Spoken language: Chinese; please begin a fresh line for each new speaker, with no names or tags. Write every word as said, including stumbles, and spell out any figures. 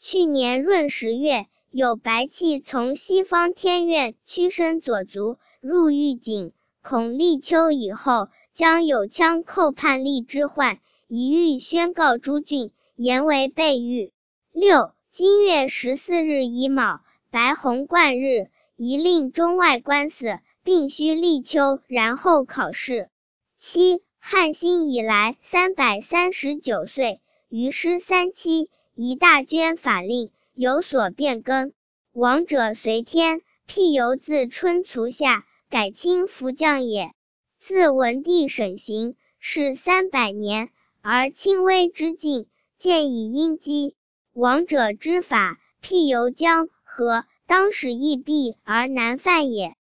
去年闰十月，有白气从西方天苑屈伸左足，入狱井，恐立秋以后将有枪寇叛逆之患，一欲宣告诸郡，言为备狱。六今月十四日乙卯，白虹贯日，宜令中外官司，并须立秋，然后考试。七汉兴以来三百三十九岁，于师三期，一大捐法令有所变更。王者随天，辟由自春卒下，改清服将也。自文帝审刑，是三百年，而轻微之境，见以应激。王者之法，辟由江河，当使易弊而难犯也。